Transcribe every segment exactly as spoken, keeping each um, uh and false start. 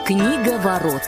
Книга ворот.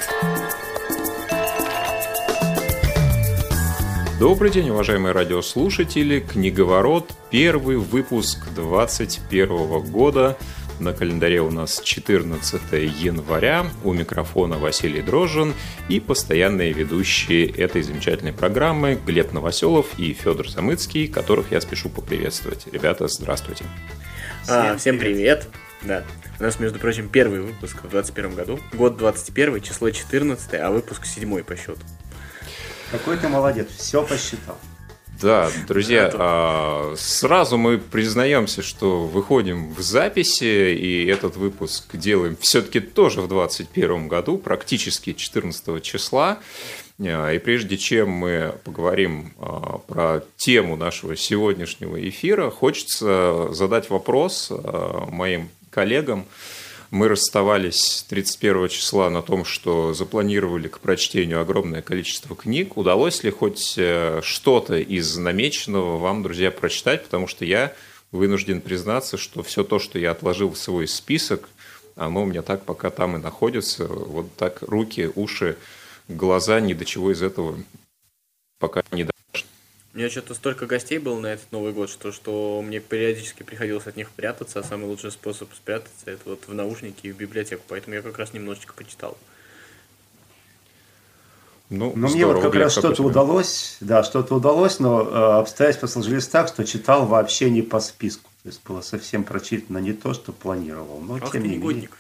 Добрый день, уважаемые радиослушатели. Книговорот, первый выпуск двадцать первого года. На календаре у нас четырнадцатое января. У микрофона Василий Дрожжин и постоянные ведущие этой замечательной программы Глеб Новоселов и Федор Самыцкий, которых я спешу поприветствовать. Ребята, здравствуйте. Всем, а, всем привет. привет. Да. У нас, между прочим, первый выпуск в двадцать первом году. Год двадцать первый, число четырнадцатое, а выпуск седьмой по счету. Какой ты молодец, все посчитал. Да, друзья, а, сразу мы признаемся, что выходим в записи, и этот выпуск делаем все-таки тоже в двадцать первом году, практически четырнадцатого числа. И прежде чем мы поговорим а, про тему нашего сегодняшнего эфира, хочется задать вопрос а, моим коллегам. Мы расставались тридцать первого числа на том, что запланировали к прочтению огромное количество книг. Удалось ли хоть что-то из намеченного вам, друзья, прочитать? Потому что я вынужден признаться, что все то, что я отложил в свой список, оно у меня так пока там и находится. Вот так руки, уши, глаза, ни до чего из этого пока не дошло. У меня что-то столько гостей было на этот Новый год, что, что мне периодически приходилось от них прятаться, а самый лучший способ спрятаться – это вот в наушники и в библиотеку, поэтому я как раз немножечко почитал. Ну, но мне вот как раз что-то удалось, да, что-то удалось, но э, обстоятельства сложились так, что читал вообще не по списку, то есть было совсем прочитано не то, что планировал, но Ах, тем не менее.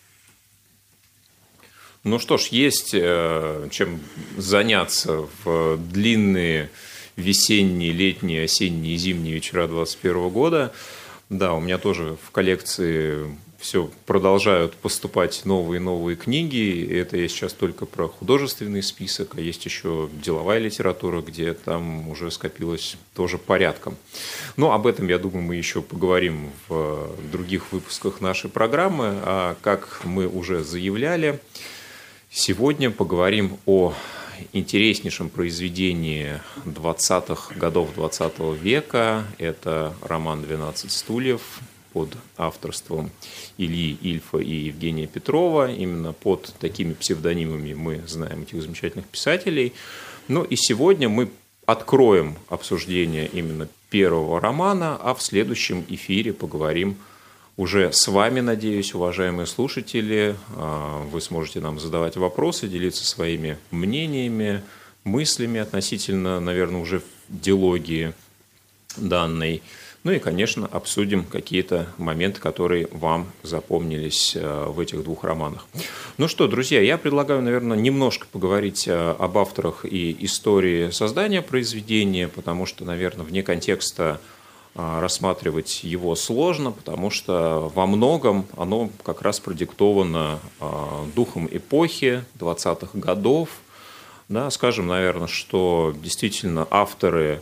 Ну что ж, есть э, чем заняться в длинные весенние, летние, осенние и зимние вечера двадцать первого года. Да, у меня тоже в коллекции все продолжают поступать новые и новые книги. Это я сейчас только про художественный список, а есть еще деловая литература, где там уже скопилось тоже порядком. Но об этом, я думаю, мы еще поговорим в других выпусках нашей программы. А как мы уже заявляли, сегодня поговорим о интереснейшем произведении двадцатых годов двадцатого века. Это роман «двенадцать стульев» под авторством Ильи Ильфа и Евгения Петрова. Именно под такими псевдонимами мы знаем этих замечательных писателей. Ну и сегодня мы откроем обсуждение именно первого романа, а в следующем эфире поговорим уже с вами, надеюсь, уважаемые слушатели. Вы сможете нам задавать вопросы, делиться своими мнениями, мыслями относительно, наверное, уже дилогии данной. Ну и, конечно, обсудим какие-то моменты, которые вам запомнились в этих двух романах. Ну что, друзья, я предлагаю, наверное, немножко поговорить об авторах и истории создания произведения, потому что, наверное, вне контекста рассматривать его сложно, потому что во многом оно как раз продиктовано духом эпохи двадцатых годов. Да, скажем, наверное, что действительно авторы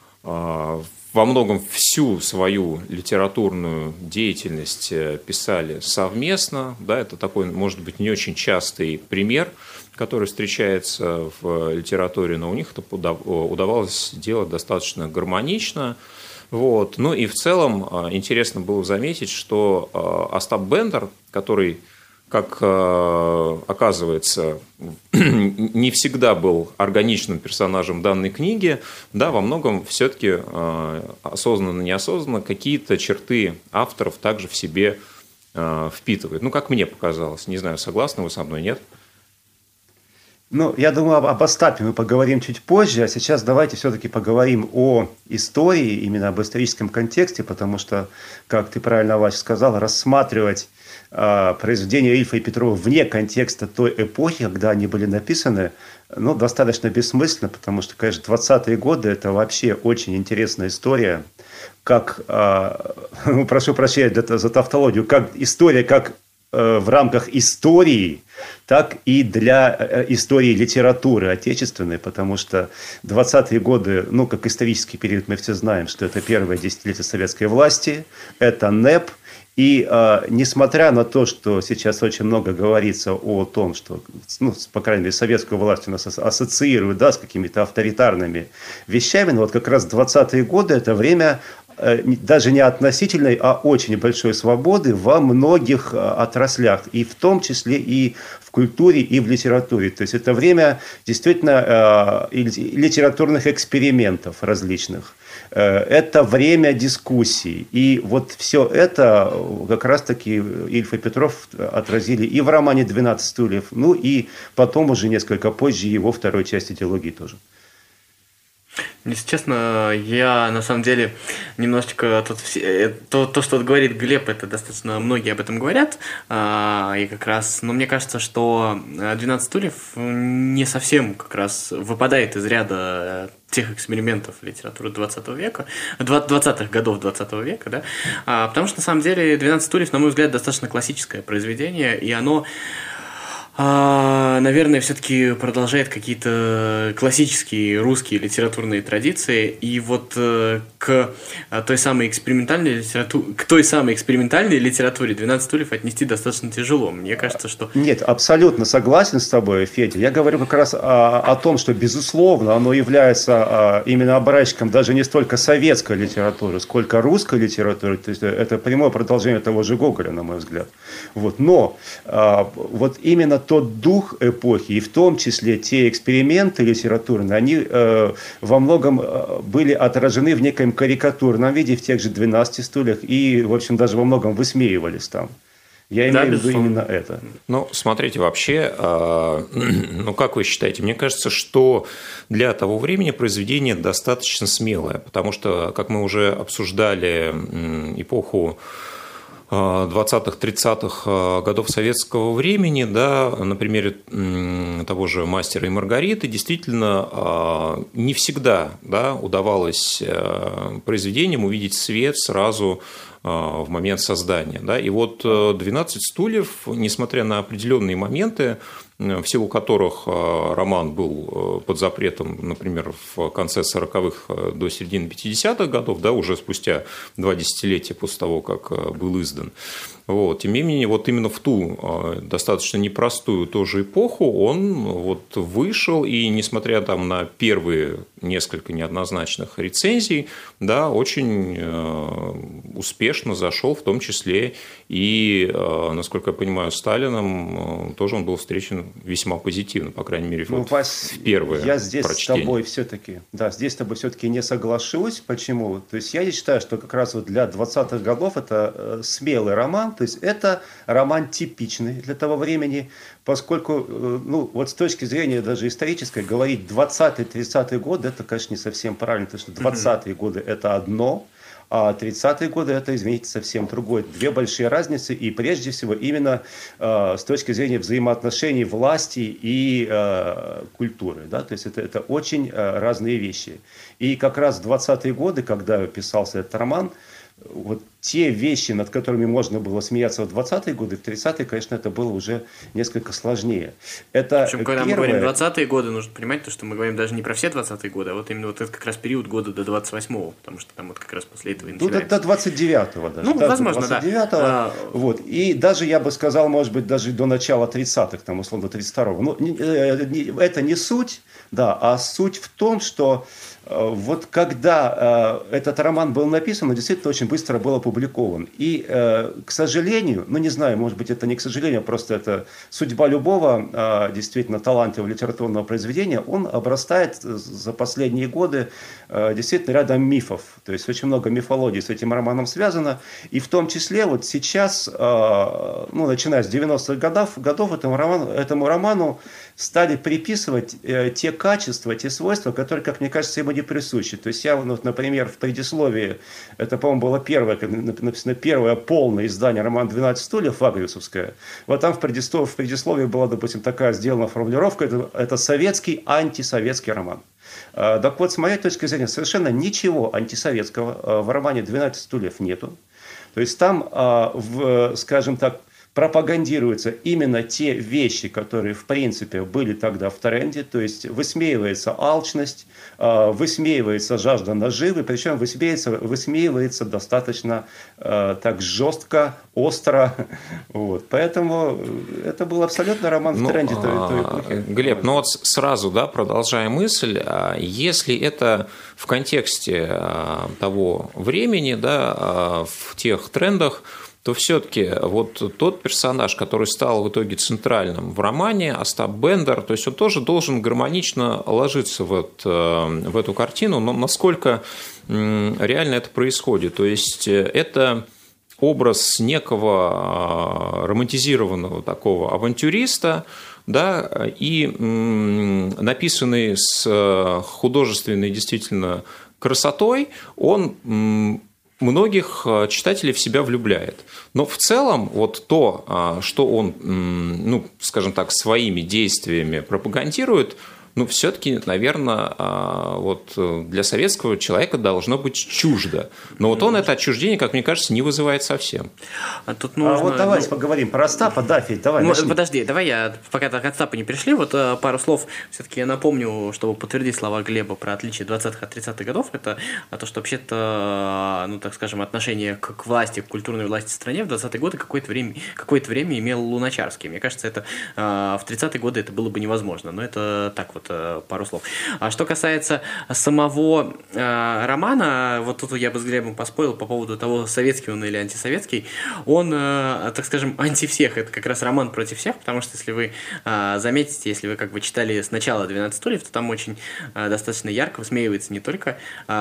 во многом всю свою литературную деятельность писали совместно. Да, это такой, может быть, не очень частый пример, который встречается в литературе, но у них это удавалось делать достаточно гармонично. Вот. Ну и в целом интересно было заметить, что Остап Бендер, который, как оказывается, не всегда был органичным персонажем данной книги, да, во многом все-таки осознанно-неосознанно какие-то черты авторов также в себе впитывает. Ну, как мне показалось. Не знаю, согласны вы со мной, нет? Ну, я думаю, об, об Остапе мы поговорим чуть позже, а сейчас давайте все-таки поговорим о истории, именно об историческом контексте, потому что, как ты правильно, Вася, сказал, рассматривать э, произведения Ильфа и Петрова вне контекста той эпохи, когда они были написаны, ну, достаточно бессмысленно, потому что, конечно, двадцатые годы – это вообще очень интересная история, как, э, ну, прошу прощения за, за тавтологию, как история, как э, в рамках истории, так и для истории литературы отечественной, потому что двадцатые годы, ну, как исторический период, мы все знаем, что это первое десятилетие советской власти, это НЭП, и э, несмотря на то, что сейчас очень много говорится о том, что, ну, по крайней мере, советскую власть у нас ассоциируют, да, с какими-то авторитарными вещами, но вот как раз двадцатые годы – это время даже не относительной, а очень большой свободы во многих отраслях, и в том числе и в культуре, и в литературе. То есть это время действительно литературных экспериментов различных. Это время дискуссий. И вот все это как раз-таки Ильф и Петров отразили и в романе «двенадцать стульев», ну и потом уже несколько позже его второй части «Идеологии» тоже. Если честно, я на самом деле немножечко тут все, то, то, что говорит Глеб, это достаточно многие об этом говорят. А, и как раз, ну, мне кажется, что «двенадцать стульев» не совсем как раз выпадает из ряда тех экспериментов литературы двадцатого века, двадцатых годов двадцатого века, да, а, потому что на самом деле «двенадцать стульев», на мой взгляд, достаточно классическое произведение, и оно, наверное, все-таки продолжает какие-то классические русские литературные традиции, и вот к той самой экспериментальной литературе, к той самой экспериментальной литературе «двенадцать стульев» отнести достаточно тяжело. Мне кажется, что... Нет, абсолютно согласен с тобой, Федя. Я говорю как раз о, о том, что, безусловно, оно является именно образчиком даже не столько советской литературы, сколько русской литературы. То есть это прямое продолжение того же Гоголя, на мой взгляд. Вот. Но вот именно тот дух эпохи, и в том числе те эксперименты литературные, они э, во многом были отражены в некоем карикатурном виде в тех же «двенадцати стульях» и, в общем, даже во многом высмеивались там. Я имею в виду именно это. Ну, смотрите, вообще, э, ну, как вы считаете, мне кажется, что для того времени произведение достаточно смелое, потому что, как мы уже обсуждали эпоху двадцатых-тридцатых годов советского времени, да, на примере того же «Мастера и Маргариты», действительно не всегда, да, удавалось произведениям увидеть свет сразу в момент создания. Да. И вот «двенадцать стульев», несмотря на определенные моменты, в силу которых роман был под запретом, например, в конце сороковых до середины пятидесятых годов, да, уже спустя два десятилетия после того, как был издан. Вот. Тем не менее, вот именно в ту достаточно непростую тоже эпоху он вот вышел, и несмотря там на первые несколько неоднозначных рецензий, да, очень успешно зашел, в том числе и, насколько я понимаю, Сталином тоже он был встречен весьма позитивно, по крайней мере, ну, вот Вась, в первое я здесь прочтение. с тобой все-таки, да, здесь с тобой все-таки не соглашусь. Почему? То есть я считаю, что как раз вот для двадцатых годов это смелый роман, то есть это роман типичный для того времени, поскольку, ну, вот с точки зрения даже исторической, говорить двадцатые-тридцатые годы, это, конечно, не совсем правильно, потому что двадцатые годы это одно, а тридцатые годы это, извините, совсем другое. Две большие разницы, и прежде всего именно э, с точки зрения взаимоотношений власти и э, культуры. Да? То есть это, это очень э, разные вещи. И как раз в двадцатые годы, когда писался этот роман, вот те вещи, над которыми можно было смеяться в двадцатые годы, в тридцатые, конечно, это было уже несколько сложнее. Это Причем, когда первое... мы говорим двадцатые годы, нужно понимать, то, что мы говорим даже не про все двадцатые годы, а вот именно вот этот как раз период года до двадцать восьмого, потому что там вот как раз после этого и начинается. Ну, до, до двадцать девятого даже. Ну, да, возможно, двадцать девятого, да. Вот. И даже, я бы сказал, может быть, даже до начала тридцатых, там, условно, до тридцать второго. Но это не суть, да, а суть в том, что вот когда э, этот роман был написан, он действительно очень быстро был опубликован. И, э, к сожалению, ну не знаю, может быть, это не к сожалению, просто это судьба любого э, действительно талантливого литературного произведения, он обрастает за последние годы э, действительно рядом мифов. То есть очень много мифологии с этим романом связано. И в том числе вот сейчас, э, ну, начиная с девяностых годов, годов этому роману, этому роману стали приписывать э, те качества, те свойства, которые, как мне кажется, ему не присущи. То есть я, вот, например, в предисловии, это, по-моему, было первое, написано первое полное издание романа «двенадцать стульев» Вагриусовское. Вот там в предисловии, в предисловии была, допустим, такая сделана формулировка, это, это советский антисоветский роман. А, так вот, с моей точки зрения, совершенно ничего антисоветского в романе «двенадцать стульев» нету. То есть там, в, скажем так, пропагандируются именно те вещи, которые, в принципе, были тогда в тренде, то есть высмеивается алчность, высмеивается жажда наживы, причем высмеивается, высмеивается достаточно так жестко, остро. Вот. Поэтому это был абсолютно роман в ну, тренде той, той эпохи. Глеб, ну вот сразу, да, продолжая мысль, если это в контексте того времени, да, в тех трендах, то все-таки вот тот персонаж, который стал в итоге центральным в романе, Остап Бендер, то есть он тоже должен гармонично ложиться в, это, в эту картину, но насколько реально это происходит? То есть это образ некого романтизированного такого авантюриста, да, и написанный с художественной действительно красотой, он многих читателей в себя влюбляет. Но в целом вот то, что он, ну, скажем так, своими действиями пропагандирует, ну, все-таки, наверное, вот для советского человека должно быть чуждо. Но вот он это отчуждение, как мне кажется, не вызывает совсем. А, тут нужно... а вот давайте ну... поговорим про Остапа. Да, Федь, давай, ну, начни. Подожди, давай я, пока так от Остапа не пришли, вот пару слов все-таки я напомню, чтобы подтвердить слова Глеба про отличие двадцатых от тридцатых годов. Это то, что вообще-то, ну, так скажем, отношение к, к власти, к культурной власти в стране в двадцатые годы какое-то время, какое-то время имел Луначарский. Мне кажется, это в тридцатые годы это было бы невозможно. Но это так вот пару слов. А что касается самого э, романа, вот тут я бы с Глебом поспорил по поводу того, советский он или антисоветский. Он, э, так скажем, анти всех. Это как раз роман против всех, потому что если вы э, заметите, если вы как бы читали сначала «двенадцать стульев», то там очень э, достаточно ярко высмеивается не только,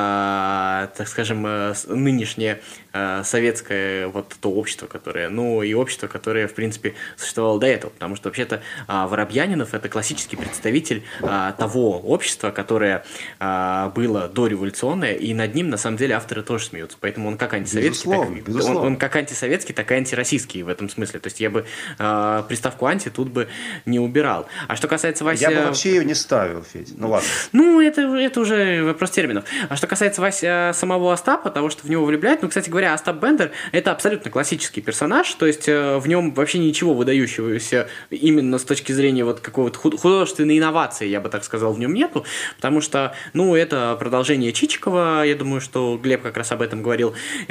э, так скажем, э, нынешнее э, советское вот то общество, которое, ну и общество, которое, в принципе, существовало до этого, потому что вообще-то э, Воробьянинов – это классический представитель э, того общества, которое а, было дореволюционное, и над ним, на самом деле, авторы тоже смеются. Поэтому он как антисоветский, безусловно, так, безусловно. Он, он как антисоветский, так и антироссийский в этом смысле. То есть я бы а, приставку «анти» тут бы не убирал. А что касается Васи... Я бы вообще ее не ставил, Федь. Ну ладно. Ну, это, это уже вопрос терминов. А что касается Васи, самого Остапа, того, что в него влюбляют, ну, кстати говоря, Остап Бендер – это абсолютно классический персонаж, то есть в нем вообще ничего выдающегося именно с точки зрения вот какого-то художественной инновации, я бы так сказал, в нем нету, потому что, ну, это продолжение Чичикова, я думаю, что Глеб как раз об этом говорил,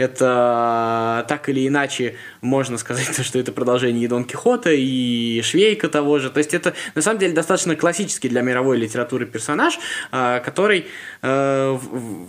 это так или иначе можно сказать, что это продолжение и Дон Кихота, и Швейка того же, то есть это, на самом деле, достаточно классический для мировой литературы персонаж, который, как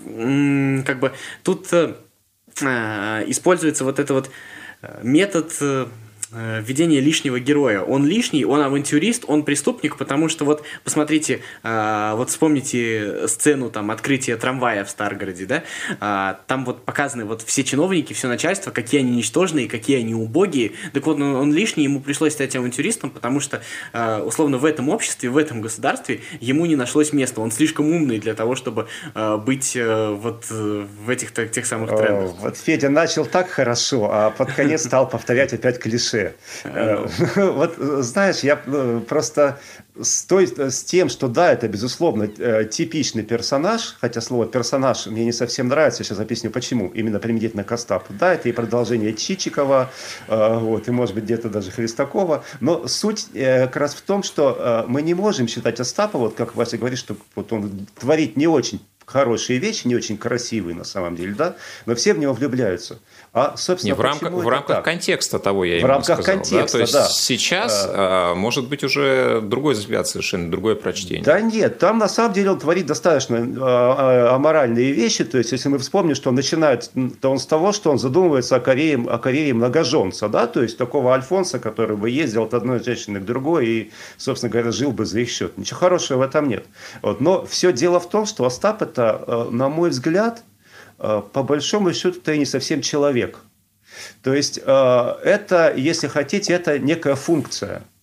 бы, тут используется вот этот вот метод введение лишнего героя. Он лишний, он авантюрист, он преступник, потому что вот, посмотрите, э, вот вспомните сцену там открытия трамвая в Старгороде, да, э, там вот показаны вот все чиновники, все начальство, какие они ничтожные, какие они убогие. Так вот, он, он лишний, ему пришлось стать авантюристом, потому что, э, условно, в этом обществе, в этом государстве ему не нашлось места. Он слишком умный для того, чтобы э, быть э, вот э, в этих тех самых трендах. Вот Федя начал так хорошо, а под конец стал повторять опять клише. Вот, знаешь, я просто с, той, с тем, что да, это, безусловно, типичный персонаж, хотя слово «персонаж» мне не совсем нравится, я сейчас объясню, почему, именно применительно к Остапу. Да, это и продолжение Чичикова, вот, и, может быть, где-то даже Хлестакова, но суть как раз в том, что мы не можем считать Остапа, вот как Вася говорит, что вот он творит не очень хорошие вещи, не очень красивые на самом деле, да, но все в него влюбляются. А, собственно, не, в рамках, в рамках контекста того я в именно рамках сказал. Контекста, да? То есть да. сейчас а, может быть уже другой взгляд совершенно, другое прочтение. Да нет, там на самом деле он творит достаточно а, аморальные вещи. То есть, если мы вспомним, что он начинает, то он с того, что он задумывается о карьере, о карьере многоженца, да, то есть такого Альфонса, который бы ездил от одной женщины к другой и, собственно говоря, жил бы за их счет. Ничего хорошего в этом нет. Вот. Но все дело в том, что Остап это, на мой взгляд, по большому счету-то и не совсем человек. То есть, это, если хотите, это некая функция.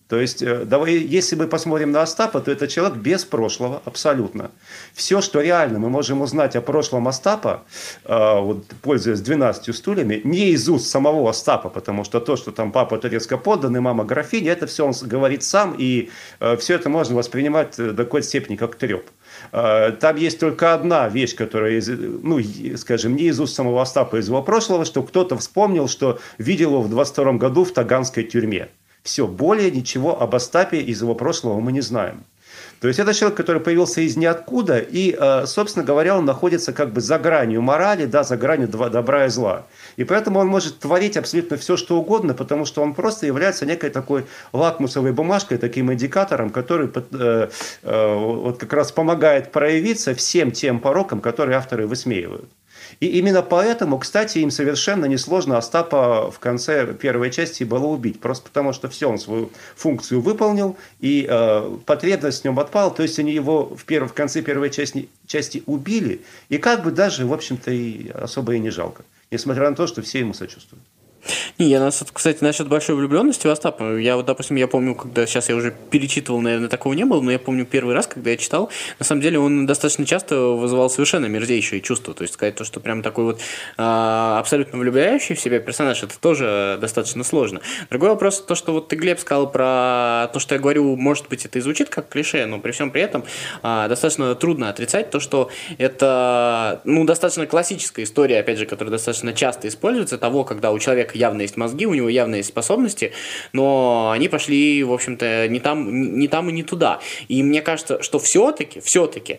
То есть, давай, если мы посмотрим на Остапа, то это человек без прошлого, абсолютно. Все, что реально мы можем узнать о прошлом Остапа, вот, пользуясь двенадцатью стульями, не из уст самого Остапа, потому что то, что там папа турецко подданный, мама графиня, это все он говорит сам, и все это можно воспринимать до какой-то степени как треп. Там есть только одна вещь, которая, ну, скажем, не из уст самого Остапа, а из его прошлого, что кто-то вспомнил, что видел его в двадцать втором году в Таганской тюрьме. Все, более ничего об Остапе из его прошлого мы не знаем. То есть это человек, который появился из ниоткуда, и, собственно говоря, он находится как бы за гранью морали, да, за гранью добра и зла. И поэтому он может творить абсолютно все, что угодно, потому что он просто является некой такой лакмусовой бумажкой, таким индикатором, который э, э, вот как раз помогает проявиться всем тем порокам, которые авторы высмеивают. И именно поэтому, кстати, им совершенно несложно Остапа в конце первой части было убить. Просто потому, что все, он свою функцию выполнил, и э, потребность в нем отпала. То есть они его в, перв... в конце первой части, части убили, и как бы даже, в общем-то, и особо и не жалко. Несмотря на то, что все ему сочувствуют. Не, я, кстати, насчет большой влюбленности в Остапа, я вот, допустим, я помню, когда, сейчас я уже перечитывал, наверное, такого не было, но я помню первый раз, когда я читал, на самом деле он достаточно часто вызывал совершенно мерзейшие чувства, то есть сказать то, что прям такой вот а, абсолютно влюбляющий в себя персонаж, это тоже достаточно сложно. Другой вопрос, то, что вот ты, Глеб, сказал про то, что я говорю, может быть, это и звучит как клише, но при всем при этом а, достаточно трудно отрицать то, что это, ну, достаточно классическая история, опять же, которая достаточно часто используется, того, когда у человека явно есть мозги, у него явно есть способности, но они пошли, в общем-то, не там, не там и не туда. И мне кажется, что все-таки, все-таки,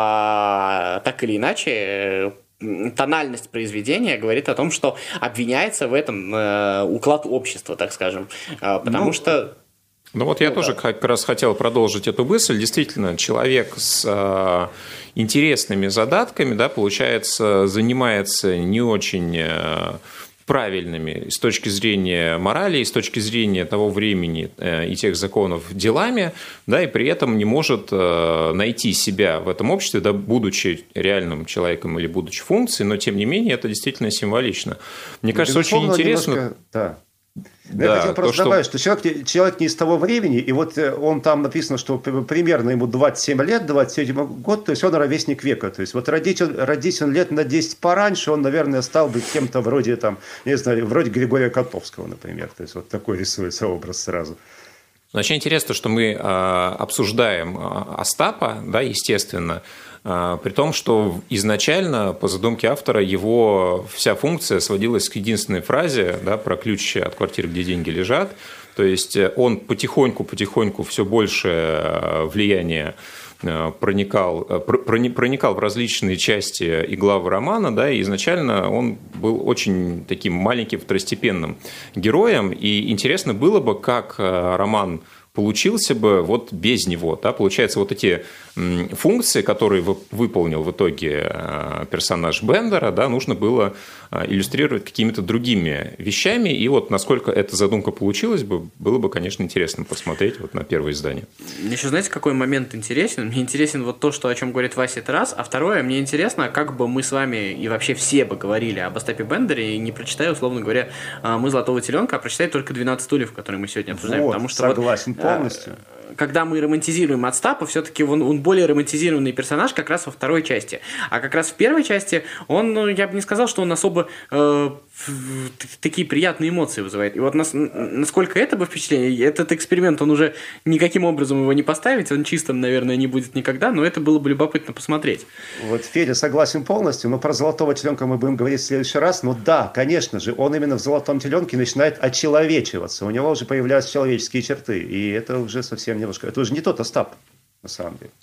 а, так или иначе, тональность произведения говорит о том, что обвиняется в этом э, уклад общества, так скажем. А, потому ну, что... Ну вот я ну, тоже да. как раз хотел продолжить эту мысль. Действительно, человек с э, интересными задатками, да, получается, занимается не очень... Э, правильными с точки зрения морали, и с точки зрения того времени и тех законов делами, да, и при этом не может найти себя в этом обществе, да, будучи реальным человеком или будучи функцией, но тем не менее это действительно символично. Мне кажется, безусловно, очень интересно... Немножко... Да. Да, я хотел просто то, добавить, что, что человек, человек не из того времени, и вот он там написано, что примерно ему двадцать семь лет, двадцать седьмой год, то есть он ровесник века. То есть вот родить он, родись он лет на десять пораньше, он, наверное, стал бы кем-то вроде, там, не знаю, вроде Григория Котовского, например. То есть вот такой рисуется образ сразу. Очень интересно, что мы обсуждаем Остапа, да, естественно, при том, что изначально, по задумке автора, его вся функция сводилась к единственной фразе, да, про ключ от квартиры, где деньги лежат. То есть он потихоньку-потихоньку все больше влияния проникал, проникал в различные части и главы романа, да, и изначально он был очень таким маленьким второстепенным героем, и интересно было бы, как роман получился бы вот без него. Да? Получается, вот эти функции, которые выполнил в итоге персонаж Бендера, да, нужно было иллюстрировать какими-то другими вещами. И вот насколько эта задумка получилась бы, было бы, конечно, интересно посмотреть вот на первое издание. Еще знаете, какой момент интересен? Мне интересен вот то, что, о чем говорит Вася, это раз. А второе, мне интересно, как бы мы с вами и вообще все бы говорили об Остапе Бендере, и не прочитая, условно говоря, «Мы золотого теленка», а прочитая только «двенадцать стульев», которые мы сегодня обсуждаем. Вот, потому что согласен вот, полностью. Когда мы романтизируем Остапа, все-таки он, он более романтизированный персонаж как раз во второй части. А как раз в первой части он, ну, я бы не сказал, что он особо э, такие приятные эмоции вызывает. И вот нас, насколько это бы впечатление, этот эксперимент, он уже никаким образом его не поставить, он чистым, наверное, не будет никогда, но это было бы любопытно посмотреть. Вот Федя согласен полностью, но про «Золотого теленка» мы будем говорить в следующий раз. Но да, конечно же, он именно в «Золотом теленке» начинает очеловечиваться, у него уже появляются человеческие черты, и это уже совсем немножко, это уже не тот Остап, на самом деле.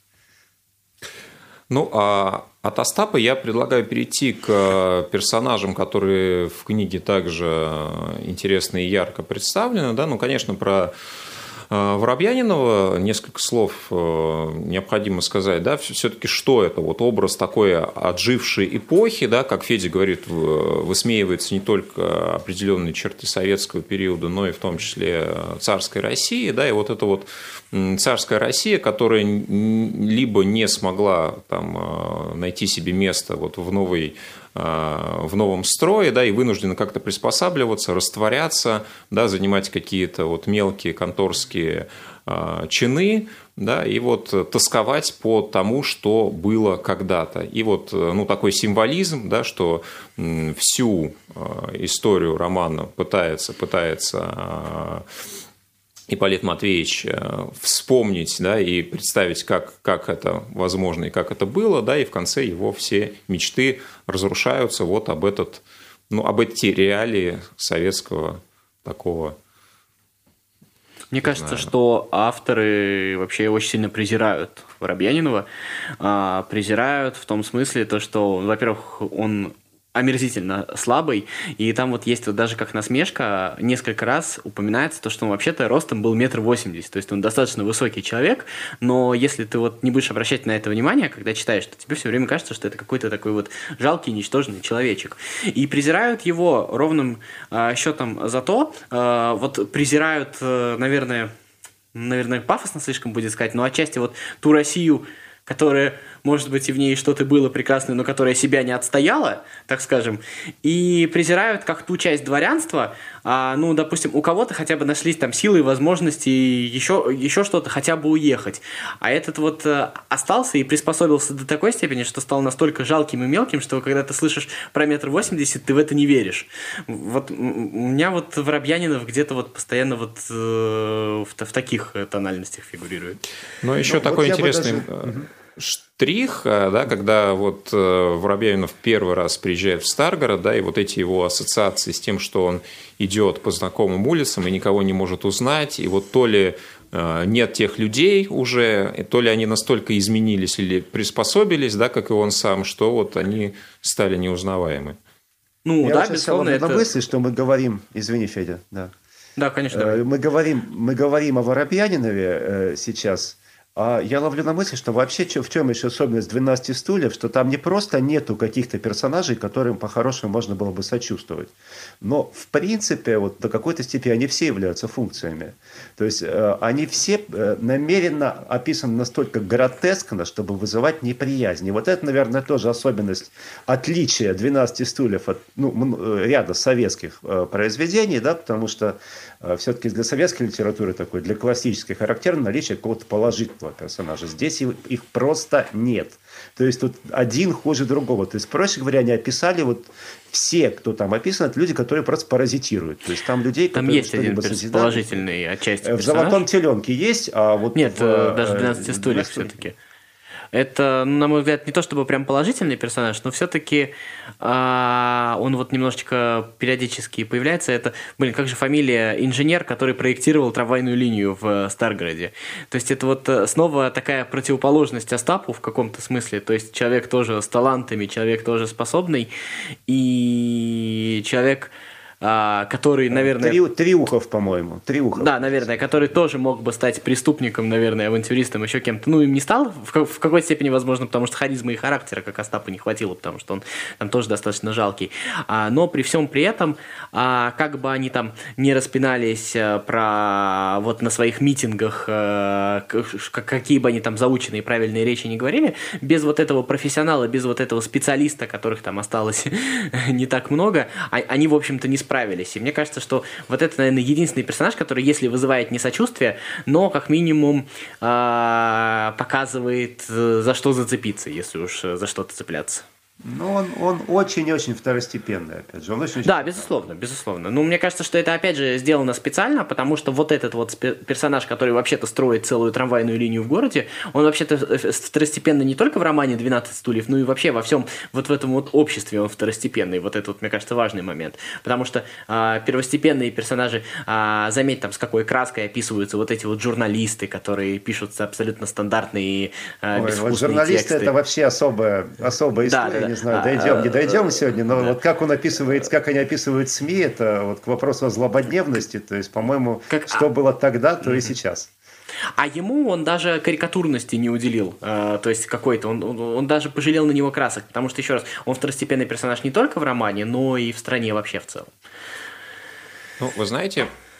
Ну, а от Остапа я предлагаю перейти к персонажам, которые в книге также интересно и ярко представлены. Да? Ну, конечно, про Воробьянинова несколько слов необходимо сказать. Да? Все-таки что это? Вот образ такой отжившей эпохи, да? Как Федя говорит, высмеивается не только определенные черты советского периода, но и в том числе царской России. Да? И вот это вот царская Россия, которая либо не смогла там найти себе место вот в новой в новом строе, да, и вынуждены как-то приспосабливаться, растворяться, да, занимать какие-то вот мелкие конторские чины, да, и вот тосковать по тому, что было когда-то. И вот, ну, такой символизм, да, что всю историю романа пытается, пытается Ипполит Матвеевич вспомнить, да, и представить, как, как это возможно и как это было, да, и в конце его все мечты разрушаются вот об этот, ну, об эти реалии советского такого. Мне кажется, что авторы вообще очень сильно презирают Воробьянинова. А, презирают в том смысле, то, что, во-первых, он омерзительно слабый, и там вот есть вот даже как насмешка, несколько раз упоминается то, что он вообще-то ростом был метр восемьдесят, то есть он достаточно высокий человек, но если ты вот не будешь обращать на это внимание, когда читаешь, то тебе все время кажется, что это какой-то такой вот жалкий, ничтожный человечек. И презирают его ровным э, счетом за то, э, вот презирают, э, наверное, наверное, пафосно слишком будет сказать, но отчасти вот ту Россию, которая, может быть, и в ней что-то было прекрасное, но которая себя не отстояла, так скажем, и презирают как ту часть дворянства, а, ну, допустим, у кого-то хотя бы нашлись там силы и возможности еще, еще что-то хотя бы уехать. А этот вот а, остался и приспособился до такой степени, что стал настолько жалким и мелким, что когда ты слышишь про метр восемьдесят, ты в это не веришь. Вот у меня вот Воробьянинов где-то вот постоянно вот э, в, в таких тональностях фигурирует. Но еще ну, такой вот интересный... Даже... штрих, да, когда вот Воробьянинов первый раз приезжает в Старгород, да, и вот эти его ассоциации с тем, что он идет по знакомым улицам и никого не может узнать, и вот то ли нет тех людей уже, то ли они настолько изменились или приспособились, да, как и он сам, что вот они стали неузнаваемы. Ну, Я да, безусловно, это... мысли, что мы говорим... Извини, Федя, да. Да, конечно. Мы говорим, мы говорим о Воробьянинове сейчас... А я ловлю на мысли, что вообще в чем еще особенность «двенадцати стульев», что там не просто нету каких-то персонажей, которым по-хорошему можно было бы сочувствовать, но в принципе вот до какой-то степени они все являются функциями. То есть они все намеренно описаны настолько гротескно, чтобы вызывать неприязнь. И вот это, наверное, тоже особенность отличия «двенадцати стульев» от ну, ряда советских произведений, да, потому что все-таки для советской литературы такой, для классической характерно наличие какого-то положительного персонажа. Здесь их просто нет. То есть тут один хуже другого. То есть, проще говоря, они описали вот все, кто там описан, это люди, которые просто паразитируют. То есть там людей, там которые есть один созидают. Положительный отчасти персонаж. В «Золотом теленке» есть, а вот нет, в, даже в «двенадцати стульях» все-таки. Это, на мой взгляд, не то чтобы прям положительный персонаж, но все-таки а, он вот немножечко периодически появляется. Это, блин, как же фамилия инженер, который проектировал трамвайную линию в Старгороде. То есть это вот снова такая противоположность Остапу в каком-то смысле. То есть человек тоже с талантами, человек тоже способный, и человек... который, наверное... Три, Триухов, по-моему. Триухов. Да, наверное, который тоже мог бы стать преступником, наверное, авантюристом, еще кем-то. Ну, им не стал, в, в какой-то степени, возможно, потому что харизмы и характера, как Остапа, не хватило, потому что он там тоже достаточно жалкий. А, но при всем при этом, а, как бы они там не распинались а, про... вот на своих митингах, а, какие бы они там заученные правильные речи не говорили, без вот этого профессионала, без вот этого специалиста, которых там осталось не так много, они, в общем-то, не справились. И мне кажется, что вот это, наверное, единственный персонаж, который, если вызывает не сочувствие, но как минимум э, показывает, за что зацепиться, если уж за что-то цепляться. Ну, он, он очень-очень второстепенный, опять же. Он очень да, безусловно, безусловно. Но мне кажется, что это, опять же, сделано специально, потому что вот этот вот персонаж, который вообще-то строит целую трамвайную линию в городе, он вообще-то второстепенный не только в романе «двенадцать стульев», но и вообще во всем вот в этом вот обществе он второстепенный. Вот это вот, мне кажется, важный момент. Потому что э, первостепенные персонажи, э, заметь, там, с какой краской описываются вот эти вот журналисты, которые пишут абсолютно стандартные э, безвкусные Ой, вот журналисты тексты. Это вообще особая, особая история. Да, да, не знаю, дойдем, не дойдем сегодня, но да. вот как он описывает, как они описывают СМИ, это вот к вопросу о злободневности, то есть, по-моему, как... что было тогда, то mm-hmm. и сейчас. А ему он даже карикатурности не уделил, э, то есть какой-то, он, он, он даже пожалел на него красок, потому что, еще раз, он второстепенный персонаж не только в романе, но и в стране вообще в целом. Ну, вы знаете,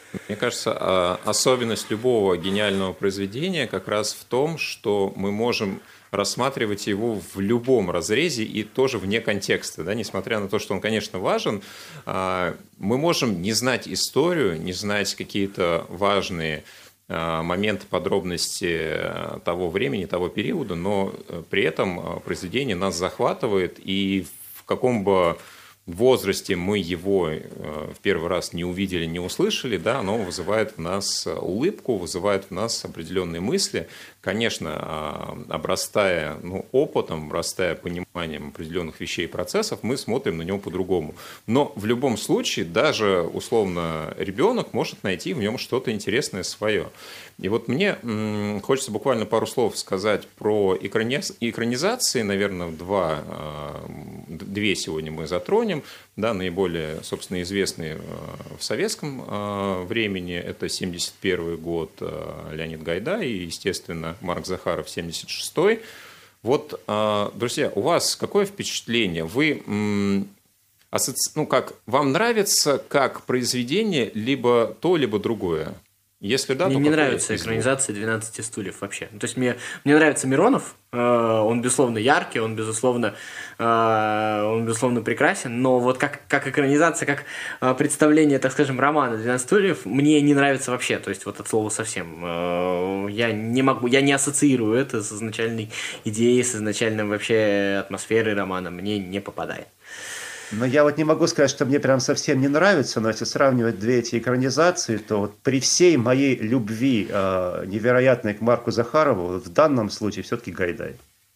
Мне кажется, особенность любого гениального произведения как раз в том, что мы можем рассматривать его в любом разрезе и тоже вне контекста. Да? Несмотря на то, что он, конечно, важен, мы можем не знать историю, не знать какие-то важные моменты, подробности того времени, того периода, но при этом произведение нас захватывает, и в каком бы возрасте мы его в первый раз не увидели, не услышали, да, оно вызывает в нас улыбку, вызывает в нас определенные мысли. Конечно, обрастая ну, опытом, обрастая пониманием определенных вещей и процессов, мы смотрим на него по-другому. Но в любом случае, даже условно ребенок может найти в нем что-то интересное свое. И вот мне м, хочется буквально пару слов сказать про экрани- экранизации, наверное, два, две сегодня мы затронем. Да, наиболее, собственно, известные в советском времени – это семьдесят первый год, Леонид Гайдай и, естественно, Марк Захаров, семьдесят шестой. Вот, друзья, у вас какое впечатление? Вы, ну, как, вам нравится как произведение либо то, либо другое? Если да, мне то не нравится экранизация «двенадцати стульев» вообще. То есть мне, мне нравится Миронов, э, он, безусловно, яркий, он, безусловно, э, он, безусловно, прекрасен, но вот как, как экранизация, как э, представление, так скажем, романа «двенадцать стульев» мне не нравится вообще, то есть вот от слова совсем. Э, я не могу, я не ассоциирую это с изначальной идеей, с изначальной вообще атмосферой романа, мне не попадает. Но я вот не могу сказать, что мне прям совсем не нравится, но если сравнивать две эти экранизации, то вот при всей моей любви э, невероятной к Марку Захарову, в данном случае все-таки Гайдай.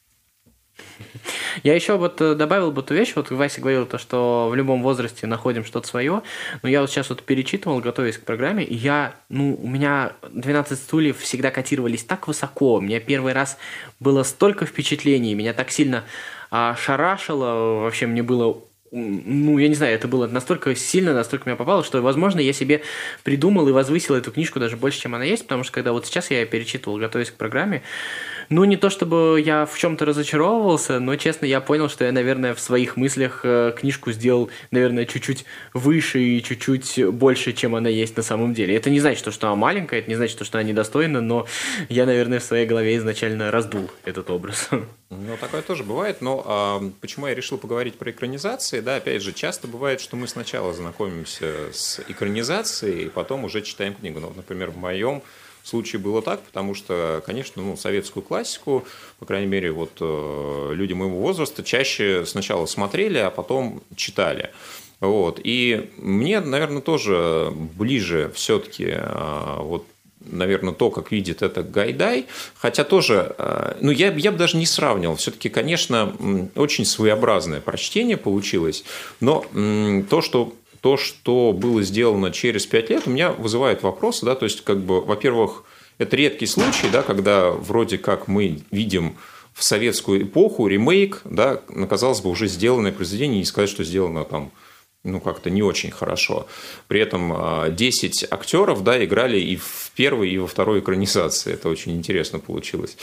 Я еще вот добавил бы ту вещь, вот Вася говорил, то, что в любом возрасте находим что-то свое, но я вот сейчас вот перечитывал, готовясь к программе, и я, ну, у меня «двенадцать стульев» всегда котировались так высоко, у меня первый раз было столько впечатлений, меня так сильно а, шарашило, вообще мне было... Ну, я не знаю, это было настолько сильно, настолько меня попало, что, возможно, я себе придумал и возвысил эту книжку даже больше, чем она есть, потому что, когда вот сейчас я перечитывал, готовясь к программе, ну, не то чтобы я в чем-то разочаровывался, но, честно, я понял, что я, наверное, в своих мыслях книжку сделал, наверное, чуть-чуть выше и чуть-чуть больше, чем она есть на самом деле. Это не значит, что она маленькая, это не значит, что она недостойна, но я, наверное, в своей голове изначально раздул этот образ. Ну, такое тоже бывает, но а, почему я решил поговорить про экранизации, да, опять же, часто бывает, что мы сначала знакомимся с экранизацией, и потом уже читаем книгу. Ну, например, в моем случае было так, потому что, конечно, ну, советскую классику, по крайней мере, вот люди моего возраста чаще сначала смотрели, а потом читали. Вот. И мне, наверное, тоже ближе все-таки вот, наверное, то, как видит это Гайдай, хотя тоже, ну, я, я бы даже не сравнивал, все-таки, конечно, очень своеобразное прочтение получилось, но то, что, то, что было сделано через пять лет, у меня вызывает вопросы, да, то есть, как бы, во-первых, это редкий случай, да, когда вроде как мы видим в советскую эпоху ремейк, да, казалось бы, уже сделанное произведение, не сказать, что сделано там, ну, как-то не очень хорошо. При этом десять актеров, да, играли и в первой, и во второй экранизации. Это очень интересно получилось.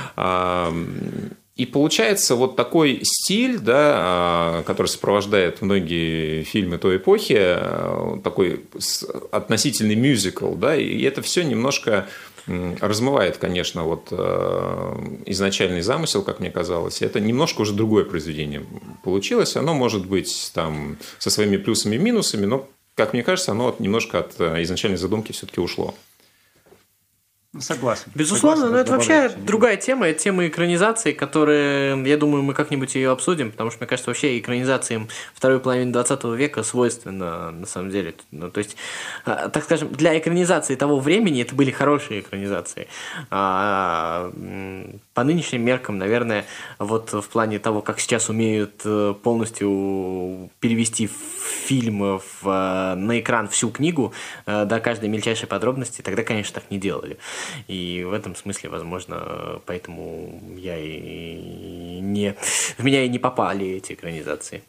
И получается вот такой стиль, да, который сопровождает многие фильмы той эпохи, такой относительный мюзикл, да, и это все немножко размывает, конечно, вот изначальный замысел, как мне казалось. Это немножко уже другое произведение получилось. Оно может быть там со своими плюсами и минусами, но, как мне кажется, оно немножко от изначальной задумки все-таки ушло. Согласен. Безусловно, Согласен, но это вообще добавляю. другая тема, это тема экранизации, которые, я думаю, мы как-нибудь ее обсудим, потому что, мне кажется, вообще экранизациям второй половины двадцатого века свойственно, на самом деле. Ну, то есть, так скажем, для экранизации того времени это были хорошие экранизации. А по нынешним меркам, наверное, вот в плане того, как сейчас умеют полностью перевести фильм в, на экран всю книгу до каждой мельчайшей подробности, тогда, конечно, так не делали. И в этом смысле, возможно, поэтому я и не... в меня и не попали эти экранизации.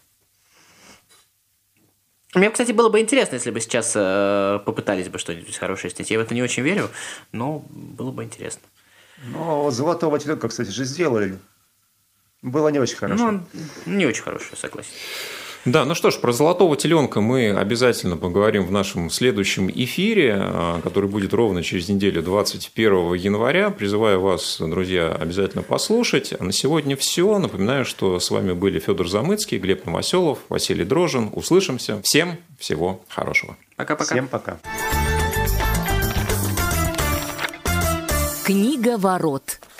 Мне, кстати, было бы интересно, если бы сейчас э, попытались бы что-нибудь хорошее снять. Я в это не очень верю, но было бы интересно. Но «Золотого теленка», кстати же, сделали. Было не очень хорошо. Ну, не очень хорошее, согласен. Да, ну что ж, про «Золотого теленка» мы обязательно поговорим в нашем следующем эфире, который будет ровно через неделю, двадцать первого января. Призываю вас, друзья, обязательно послушать. А на сегодня все. Напоминаю, что с вами были Федор Замыцкий, Глеб Новоселов, Василий Дрожжин. Услышимся. Всем всего хорошего. Пока-пока. Всем пока. Книга ворот.